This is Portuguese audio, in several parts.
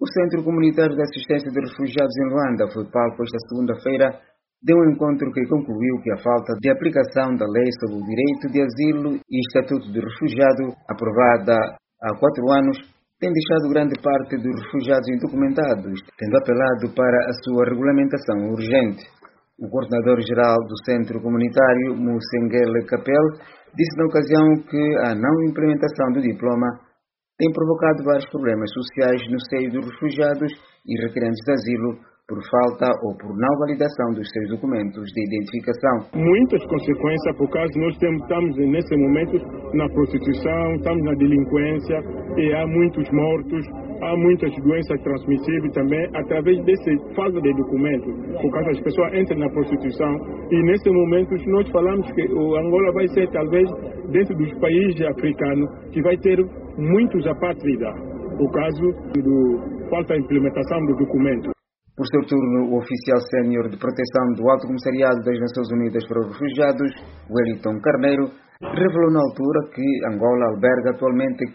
O Centro Comunitário de Assistência de Refugiados em Luanda foi palco esta segunda-feira de um encontro que concluiu que a falta de aplicação da Lei sobre o Direito de Asilo e Estatuto de Refugiado, aprovada há 4 anos, tem deixado grande parte dos refugiados indocumentados, tendo apelado para a sua regulamentação urgente. O coordenador-geral do Centro Comunitário, Musengele Capel, disse na ocasião que a não implementação do diploma tem provocado vários problemas sociais no seio dos refugiados e requerentes de asilo por falta ou por não validação dos seus documentos de identificação. Muitas consequências, por causa nós estamos nesse momento na prostituição, estamos na delinquência e há muitos mortos, há muitas doenças transmissíveis também através dessa falta de documentos, por causa as pessoas entram na prostituição e nesse momento nós falamos que o Angola vai ser talvez dentro dos países africanos que vai ter muitos apátridas, por causa da falta de implementação do documento. Por seu turno, o oficial sénior de proteção do Alto Comissariado das Nações Unidas para os Refugiados, Wellington Carneiro, revelou na altura que Angola alberga atualmente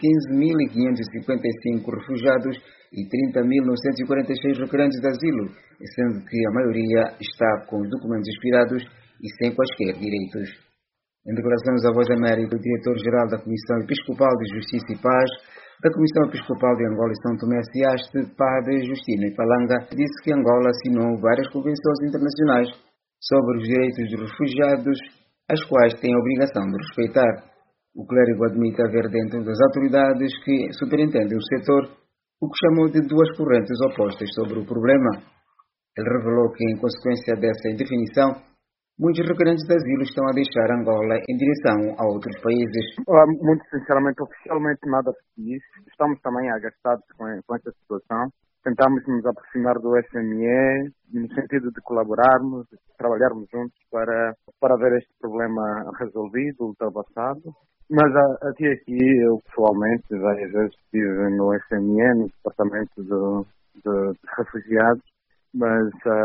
15.555 refugiados e 30.946 requerentes de asilo, sendo que a maioria está com os documentos expirados e sem quaisquer direitos. Em declarações à Voz da América, o diretor-geral da Comissão Episcopal de Justiça e Paz da Comissão Episcopal de Angola e São Tomé e Haste, Padre Justino Ipalanga, disse que Angola assinou várias convenções internacionais sobre os direitos dos refugiados, as quais tem a obrigação de respeitar. O clérigo admite haver dentro das autoridades que superintendem o setor o que chamou de duas correntes opostas sobre o problema. Ele revelou que, em consequência dessa indefinição, muitos requerentes de asilo estão a deixar Angola em direção a outros países. Muito sinceramente, oficialmente nada se diz. Estamos também agastados com essa situação. Tentamos nos aproximar do SME no sentido de colaborarmos, de trabalharmos juntos para ver este problema resolvido, ultrapassado. Mas até aqui, eu pessoalmente, várias vezes estive no SME, no Departamento de Refugiados, mas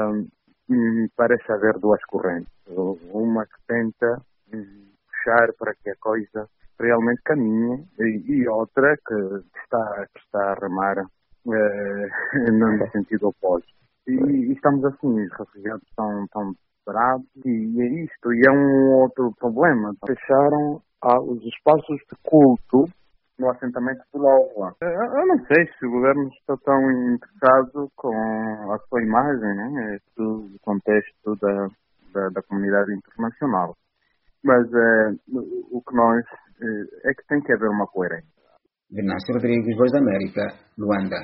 parece haver duas correntes. Uma que tenta puxar para que a coisa realmente caminhe e outra que está a remar no sentido oposto. E estamos assim, os refugiados estão separados e é isto. E é um outro problema. Fecharam os espaços de culto no assentamento de Lola. Eu não sei se o governo está tão interessado com a sua imagem, né? Do contexto da comunidade internacional. Mas o que nós é que tem que haver uma coerência. Venâncio Rodrigues, Voz da América, Luanda.